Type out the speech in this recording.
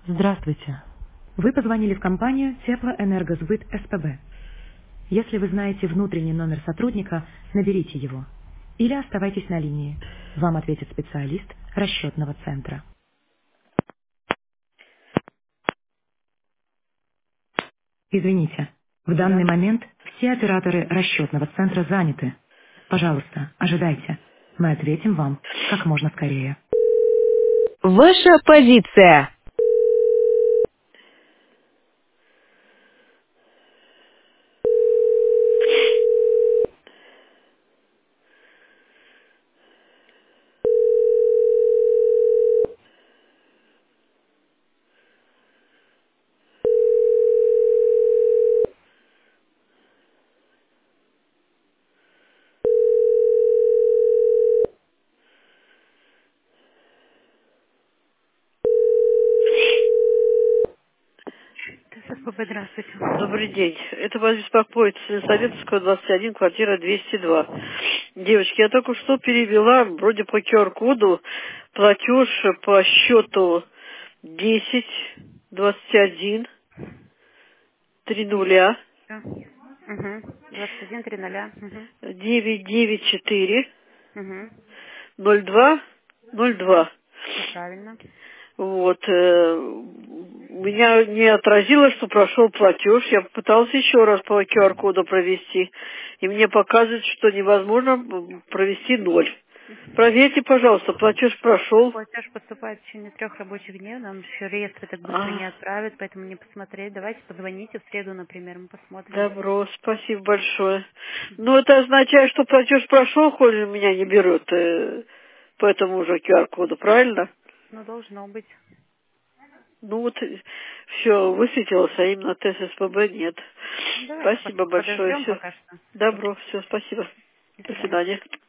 Здравствуйте. Вы позвонили в компанию Теплоэнергосбыт СПБ. Если вы знаете внутренний номер сотрудника, наберите его. Или оставайтесь на линии. Вам ответит специалист расчетного центра. Извините, в данный момент все операторы расчетного центра заняты. Пожалуйста, ожидайте. Мы ответим вам как можно скорее. Ваша позиция. СПБ, здравствуйте. Добрый день. Это вас беспокоит Советского 21, квартира 202. Девочки, я только что перевела, вроде по QR-коду, платеж по счету 10, 21, 30, Угу. 21 Угу. 994, Угу. 02, 02. Все правильно. Вот. У меня не отразилось, что прошел платеж. Я попыталась еще раз по QR-коду провести. И мне показывает, что невозможно провести 0. Проверьте, пожалуйста, платеж прошел. Платеж поступает в течение 3 рабочих дней. Нам еще реестр так быстро А, не отправят, поэтому не посмотреть. Давайте позвоните в среду, например, мы посмотрим. добро, спасибо большое. Ну, это означает, что платеж прошел, хоть меня не берет по этому уже QR-коду, правильно? Ну, должно быть. Ну вот, все, высветилось, а именно тест СПБ нет. Ну, давайте Спасибо большое, подождем все. пока что. Добро, все, спасибо. До До свидания. свидания.